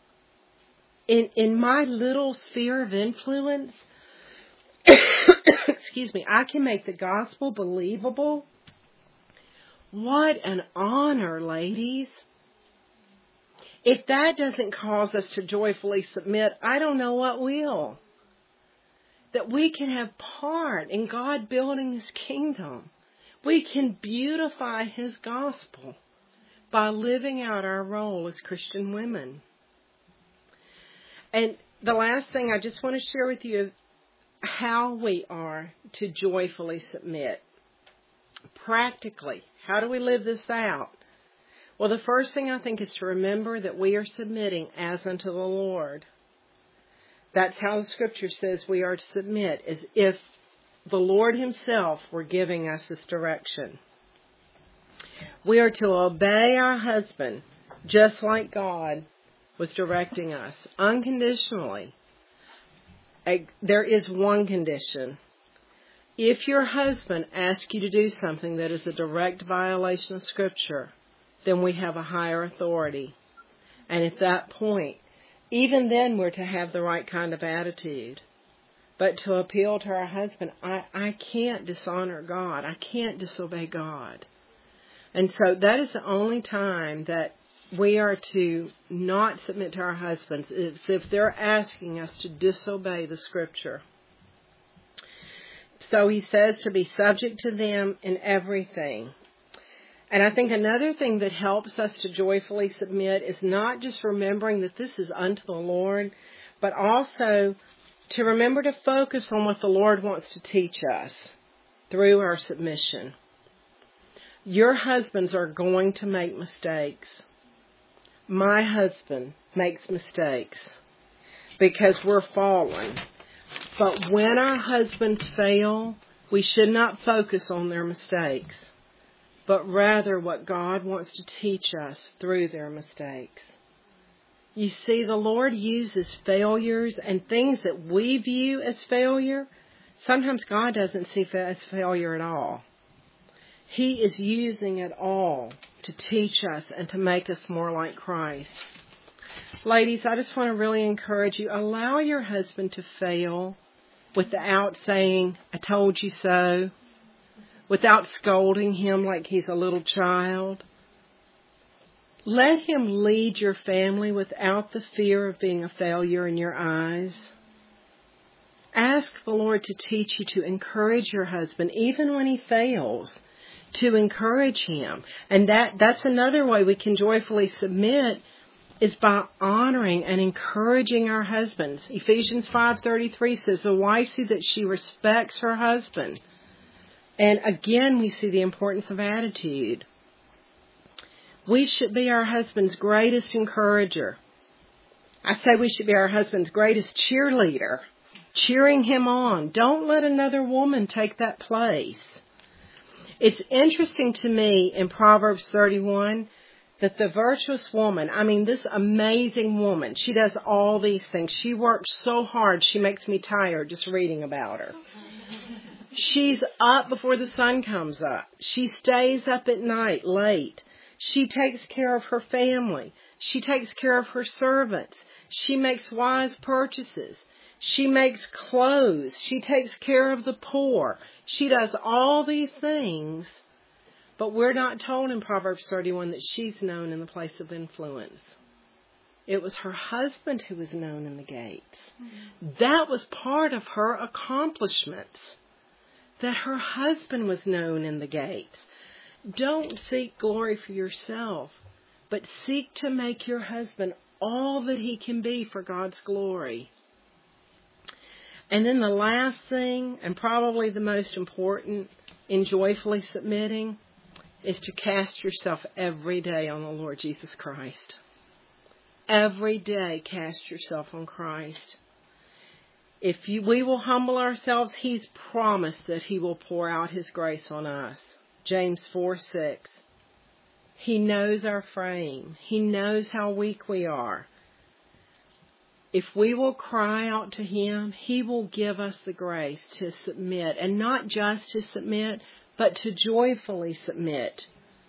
in my little sphere of influence. Excuse me. I can make the gospel believable. What an honor, ladies. If that doesn't cause us to joyfully submit, I don't know what will. That we can have part in God building His kingdom. We can beautify His gospel by living out our role as Christian women. And the last thing I just want to share with you is how we are to joyfully submit. Practically, how do we live this out? Well, the first thing I think is to remember that we are submitting as unto the Lord. That's how the Scripture says we are to submit, as if the Lord Himself were giving us this direction. We are to obey our husband just like God was directing us, unconditionally. There is one condition. If your husband asks you to do something that is a direct violation of Scripture, then we have a higher authority. And at that point, even then we're to have the right kind of attitude. But to appeal to our husband, I can't dishonor God. I can't disobey God. And so that is the only time that we are to not submit to our husbands, is if they're asking us to disobey the Scripture. So he says to be subject to them in everything. And I think another thing that helps us to joyfully submit is not just remembering that this is unto the Lord, but also to remember to focus on what the Lord wants to teach us through our submission. Your husbands are going to make mistakes. My husband makes mistakes because we're fallen. But when our husbands fail, we should not focus on their mistakes, but rather what God wants to teach us through their mistakes. You see, the Lord uses failures and things that we view as failure. Sometimes God doesn't see as failure at all. He is using it all to teach us and to make us more like Christ. Ladies, I just want to really encourage you, allow your husband to fail without saying, I told you so, without scolding him like he's a little child. Let him lead your family without the fear of being a failure in your eyes. Ask the Lord to teach you to encourage your husband, even when he fails, to encourage him. And that's another way we can joyfully submit, is by honoring and encouraging our husbands. Ephesians 5:33 says, the wife see that she respects her husband. And again, we see the importance of attitude. We should be our husband's greatest encourager. I say we should be our husband's greatest cheerleader, cheering him on. Don't let another woman take that place. It's interesting to me in Proverbs 31 that the virtuous woman, this amazing woman, she does all these things. She works so hard, she makes me tired just reading about her. She's up before the sun comes up. She stays up at night late. She takes care of her family. She takes care of her servants. She makes wise purchases. She makes clothes. She takes care of the poor. She does all these things. But we're not told in Proverbs 31 that she's known in the place of influence. It was her husband who was known in the gates. That was part of her accomplishments, that her husband was known in the gates. Don't seek glory for yourself, but seek to make your husband all that he can be for God's glory. And then the last thing, and probably the most important in joyfully submitting, is to cast yourself every day on the Lord Jesus Christ. Every day cast yourself on Christ. If we will humble ourselves, He's promised that He will pour out His grace on us. James 4:6. He knows our frame. He knows how weak we are. If we will cry out to Him, He will give us the grace to submit, and not just to submit, but to joyfully submit.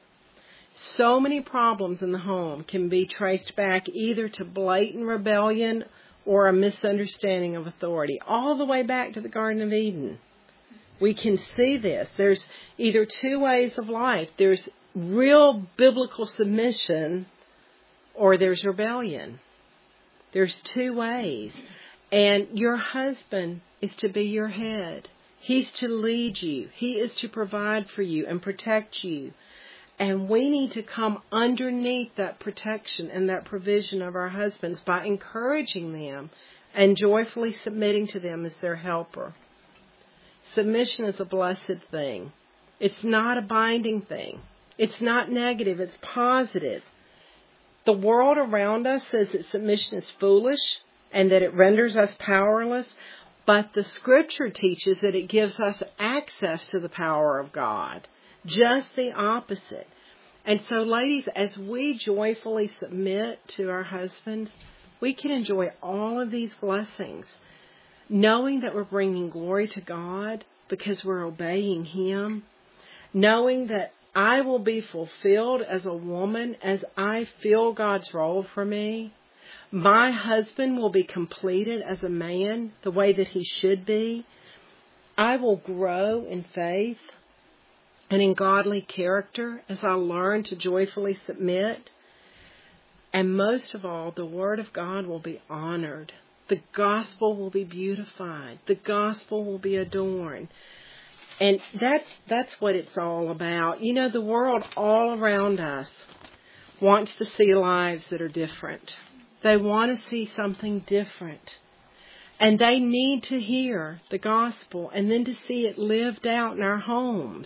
So many problems in the home can be traced back either to blatant rebellion or a misunderstanding of authority, all the way back to the Garden of Eden. We can see this. There's either two ways of life. There's real biblical submission, or there's rebellion. There's two ways. And your husband is to be your head. He's to lead you. He is to provide for you and protect you. And we need to come underneath that protection and that provision of our husbands by encouraging them and joyfully submitting to them as their helper. Submission is a blessed thing. It's not a binding thing. It's not negative. It's positive. The world around us says that submission is foolish and that it renders us powerless. But the Scripture teaches that it gives us access to the power of God. Just the opposite. And so, ladies, as we joyfully submit to our husbands, we can enjoy all of these blessings, knowing that we're bringing glory to God because we're obeying Him, knowing that I will be fulfilled as a woman as I feel God's role for me. My husband will be completed as a man the way that he should be. I will grow in faith and in godly character as I learn to joyfully submit. And most of all, the Word of God will be honored. The gospel will be beautified. The gospel will be adorned. And that's what it's all about. You know, the world all around us wants to see lives that are different. They want to see something different. And they need to hear the gospel and then to see it lived out in our homes.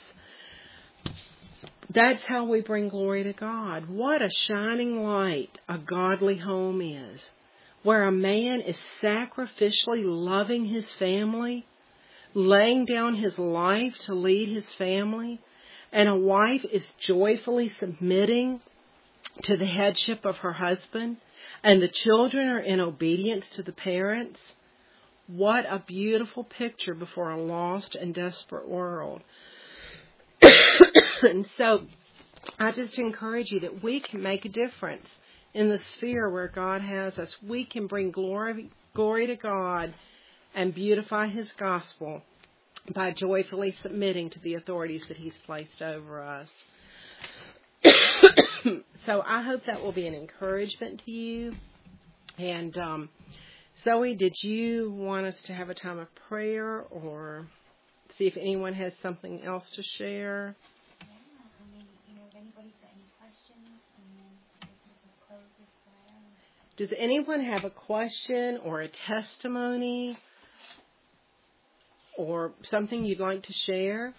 That's how we bring glory to God. What a shining light a godly home is, where a man is sacrificially loving his family, laying down his life to lead his family, and a wife is joyfully submitting to the headship of her husband, and the children are in obedience to the parents. What a beautiful picture before a lost and desperate world. And so I just encourage you that we can make a difference in the sphere where God has us. We can bring glory to God and beautify His gospel by joyfully submitting to the authorities that He's placed over us. So I hope that will be an encouragement to you. And Zoe, did you want us to have a time of prayer or see if anyone has something else to share? Does anyone have a question or a testimony or something you'd like to share?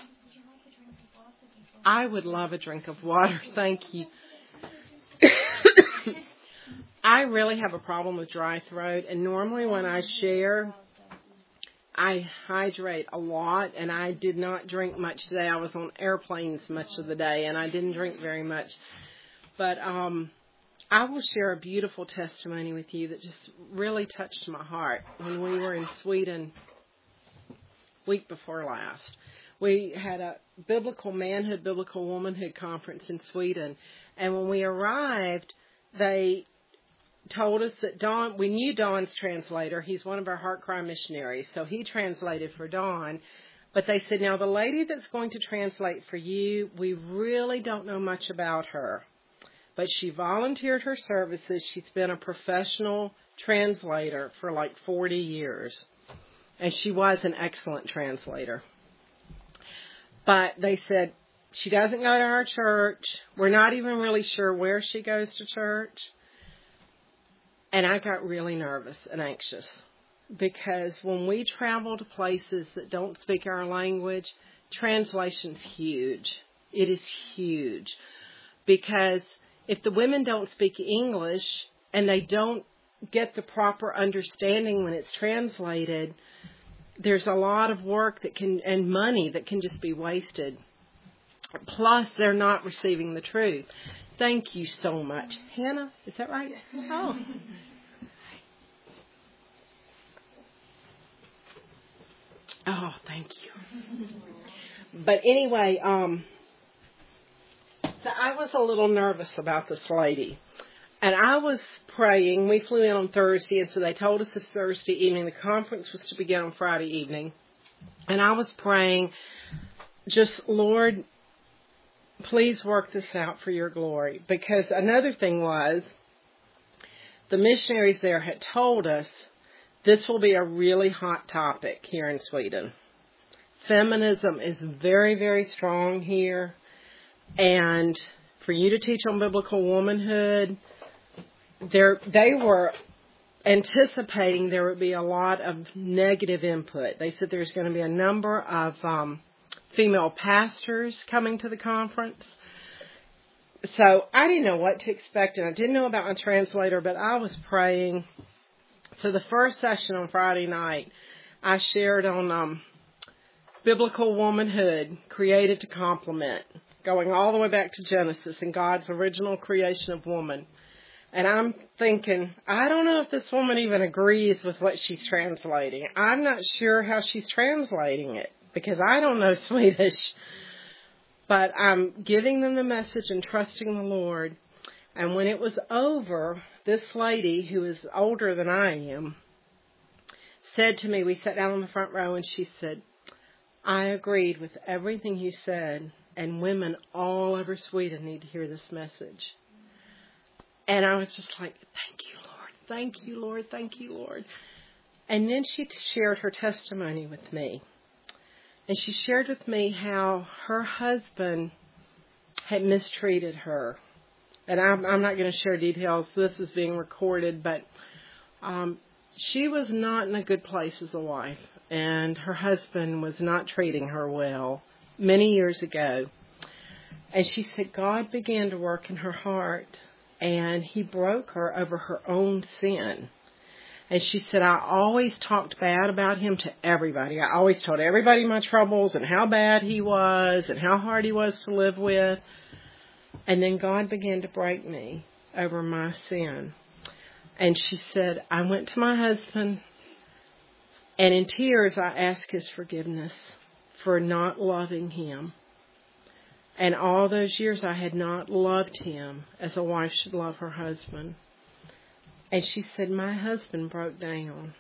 I would love a drink of water. Thank you. I really have a problem with dry throat, and normally when I share, I hydrate a lot, and I did not drink much today. I was on airplanes much of the day, and I didn't drink very much. But I will share a beautiful testimony with you that just really touched my heart. When we were in Sweden week before last, we had a biblical manhood, biblical womanhood conference in Sweden, and when we arrived, they told us that Don, we knew Don's translator. He's one of our Heart Cry missionaries, so he translated for Don. But they said, now the lady that's going to translate for you, we really don't know much about her. But she volunteered her services. She's been a professional translator for like 40 years. And she was an excellent translator. But they said, she doesn't go to our church. We're not even really sure where she goes to church. And I got really nervous and anxious because when we travel to places that don't speak our language, translation's huge. It is huge. Because if the women don't speak English and they don't get the proper understanding when it's translated, there's a lot of work that can and money that can just be wasted. Plus, they're not receiving the truth. Thank you so much. Hannah, is that right? Oh. Oh, thank you. But anyway, so I was a little nervous about this lady. And I was praying. We flew in on Thursday, and so they told us this Thursday evening. The conference was to begin on Friday evening. And I was praying, just, Lord, please work this out for your glory. Because another thing was, the missionaries there had told us this will be a really hot topic here in Sweden. Feminism is very, very strong here. And for you to teach on biblical womanhood, they were anticipating there would be a lot of negative input. They said there's going to be a number of female pastors coming to the conference. So I didn't know what to expect, and I didn't know about my translator, but I was praying. So the first session on Friday night, I shared on biblical womanhood, created to complement, going all the way back to Genesis and God's original creation of woman. And I'm thinking, I don't know if this woman even agrees with what she's translating. I'm not sure how she's translating it because I don't know Swedish. But I'm giving them the message and trusting the Lord. And when it was over, this lady, who is older than I am, said to me, we sat down on the front row, and she said, I agreed with everything you said, and women all over Sweden need to hear this message. And I was just like, thank you, Lord. Thank you, Lord. Thank you, Lord. And then she shared her testimony with me. And she shared with me how her husband had mistreated her. And I'm not going to share details. This is being recorded. But she was not in a good place as a wife. And her husband was not treating her well many years ago. And she said God began to work in her heart. And he broke her over her own sin. And she said, I always talked bad about him to everybody. I always told everybody my troubles and how bad he was and how hard he was to live with. And then God began to break me over my sin. And she said, I went to my husband, and in tears I asked his forgiveness for not loving him. And all those years I had not loved him as a wife should love her husband. And she said, my husband broke down.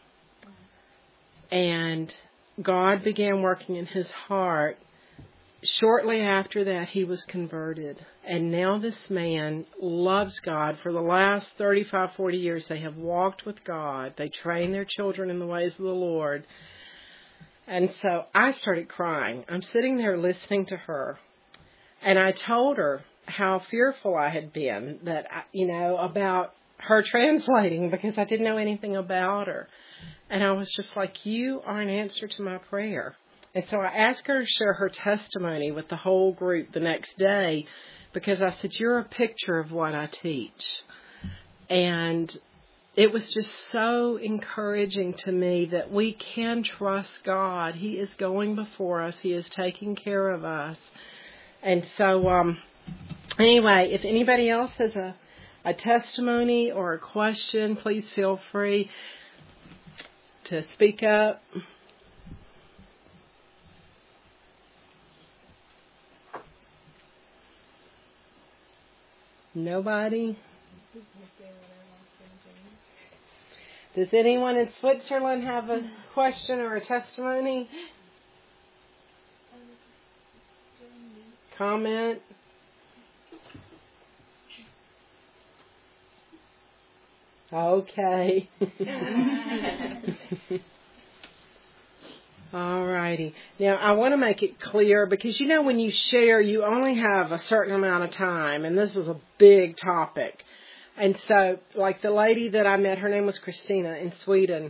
And God began working in his heart. Shortly after that, he was converted. And now this man loves God. For the last 35, 40 years, they have walked with God. They train their children in the ways of the Lord. And so I started crying. I'm sitting there listening to her. And I told her how fearful I had been, that, about her translating because I didn't know anything about her. And I was just like, you are an answer to my prayer. And so I asked her to share her testimony with the whole group the next day because I said, you're a picture of what I teach. And it was just so encouraging to me that we can trust God. He is going before us. He is taking care of us. And so, anyway, if anybody else has a testimony or a question, please feel free to speak up. Nobody? Does anyone in Switzerland have a question or a testimony? Comment? Okay. All righty. Now, I want to make it clear because, when you share, you only have a certain amount of time, and this is a big topic. And so, like the lady that I met, her name was Christina in Sweden.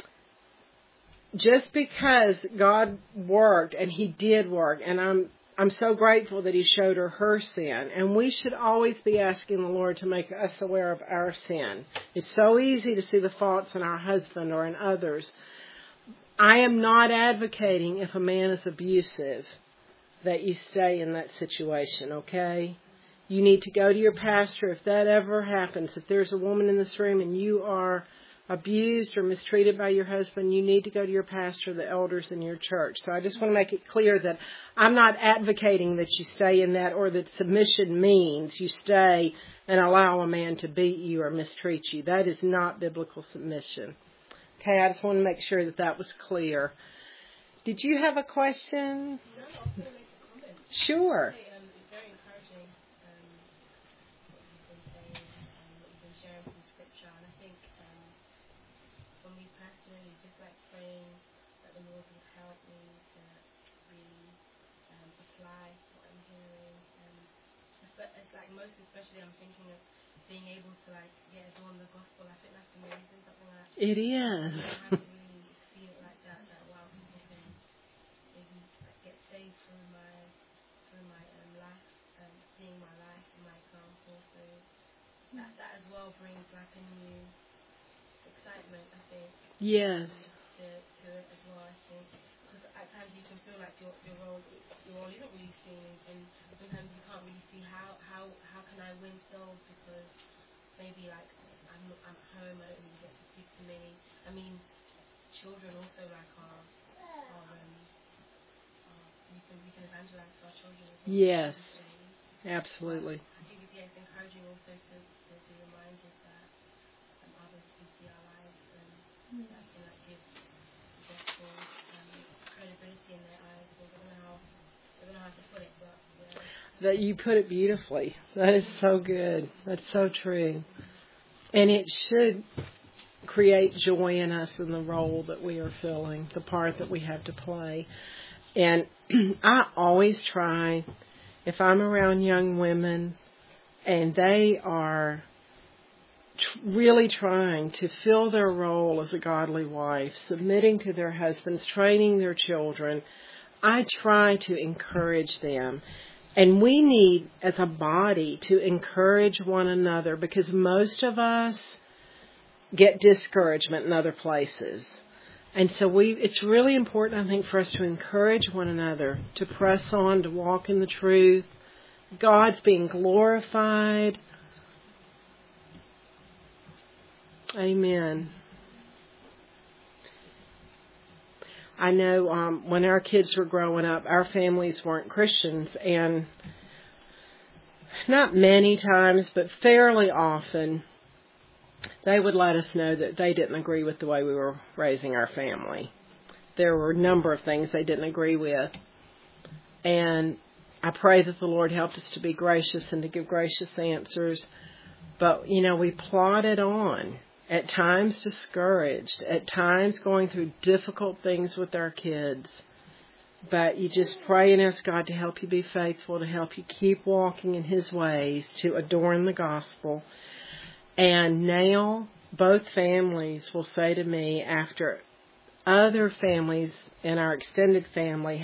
Just because God worked, and He did work, and I'm so grateful that He showed her sin. And we should always be asking the Lord to make us aware of our sin. It's so easy to see the faults in our husband or in others. I am not advocating if a man is abusive that you stay in that situation, okay? You need to go to your pastor if that ever happens. If there's a woman in this room and you are abused or mistreated by your husband, you need to go to your pastor, the elders in your church. So I just want to make it clear that I'm not advocating that you stay in that or that submission means you stay and allow a man to beat you or mistreat you. That is not biblical submission. Okay, I just want to make sure that was clear. Did you have a question? No, I was going to make a comment. Sure. It's very encouraging what you've been saying and what you've been sharing from Scripture. And I think for me personally, just like praying that the Lord would help me to really apply what I'm hearing. It's like most especially I'm thinking of being able to adorn the gospel. I think that's amazing. Something like it is. I have to really see it like that wow, people can maybe get saved through my life, seeing my life and my example. So that as well brings like a new excitement, I think. Yes. To it as well, I think. Because at times you can feel like your role isn't really seen, and sometimes you can't really see how can I win souls because maybe like I'm at home, I don't really get to speak to many. I mean, children also like are we can evangelize to our children as well. Yes, absolutely. I think it's encouraging also to be reminded that others can see our lives and that can give the gospel credibility in their eyes. I don't know how to put it, but yeah. That you put it beautifully. That is so good. That's so true. And it should create joy in us in the role that we are filling, the part that we have to play. And I always try, if I'm around young women and they are really trying to fill their role as a godly wife, submitting to their husbands, training their children, I try to encourage them. And we need, as a body, to encourage one another because most of us get discouragement in other places. And so it's really important, I think, for us to encourage one another, to press on, to walk in the truth. God's being glorified. Amen. I know when our kids were growing up, our families weren't Christians, and not many times, but fairly often, they would let us know that they didn't agree with the way we were raising our family. There were a number of things they didn't agree with. And I pray that the Lord helped us to be gracious and to give gracious answers. But, we plodded on, at times discouraged, at times going through difficult things with our kids. But you just pray and ask God to help you be faithful, to help you keep walking in His ways, to adorn the gospel. And now both families will say to me, after other families in our extended family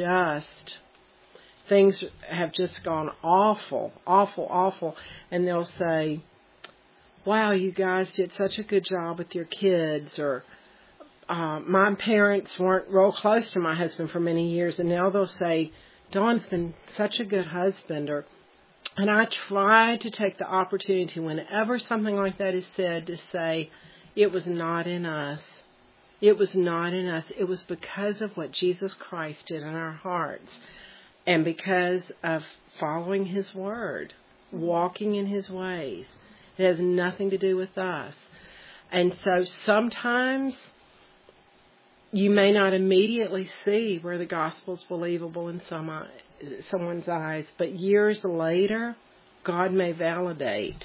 things have just gone awful, and they'll say, wow, you guys did such a good job with your kids, or my parents weren't real close to my husband for many years, and now they'll say, Don's been such a good husband, and I try to take the opportunity whenever something like that is said to say, it was not in us. It was not in us. It was because of what Jesus Christ did in our hearts, and because of following His Word, walking in His ways. It has nothing to do with us. And so sometimes you may not immediately see where the gospel's believable in someone's eyes, but years later, God may validate.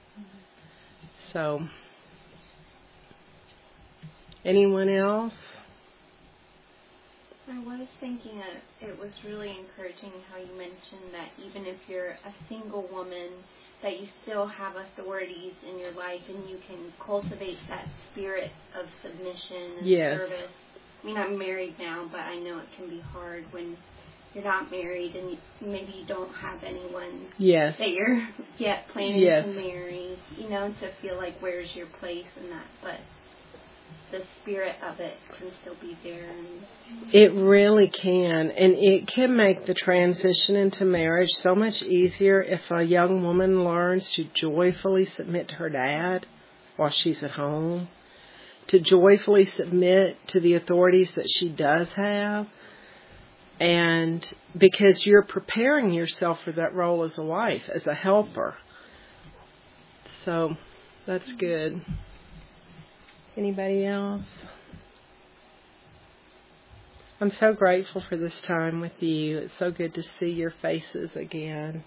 So, anyone else? I was thinking that it was really encouraging how you mentioned that even if you're a single woman, that you still have authorities in your life and you can cultivate that spirit of submission and service. I mean, I'm married now, but I know it can be hard when you're not married and maybe you don't have anyone that you're yet planning to marry, to feel like where's your place in that. But the spirit of it can still be there. It really can. And it can make the transition into marriage so much easier if a young woman learns to joyfully submit to her dad while she's at home, to joyfully submit to the authorities that she does have. And because you're preparing yourself for that role as a wife, as a helper. So that's good. Anybody else? I'm so grateful for this time with you. It's so good to see your faces again.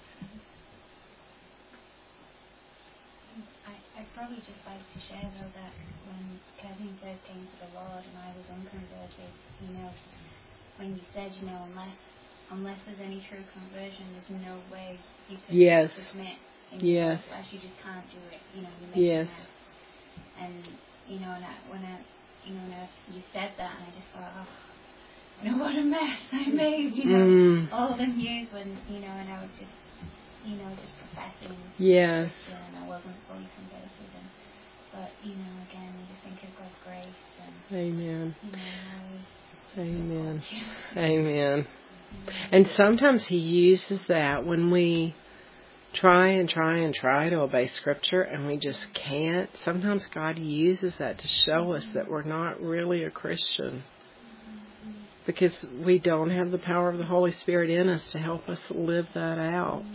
I'd probably just like to share, though, that when Kevin first came to the Lord and I was unconverted, when you said, unless there's any true conversion, there's no way you can submit in your flesh. You just can't do it. You make a mess. And when you said that, and I just thought, what a mess I made, all them years when, and I was just, just professing. Yes. And I wasn't fully converted. But, again, I just think of God's grace. And, Amen. Amen. Support you. Amen. And sometimes He uses that when we try to obey Scripture and we just can't. Sometimes God uses that to show us that we're not really a Christian because we don't have the power of the Holy Spirit in us to help us live that out.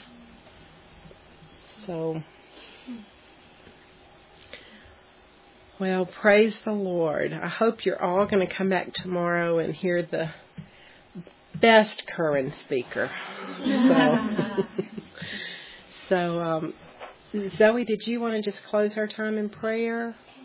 So, well, praise the Lord. I hope you're all going to come back tomorrow and hear the best Curran speaker. So, Zoe, did you want to just close our time in prayer?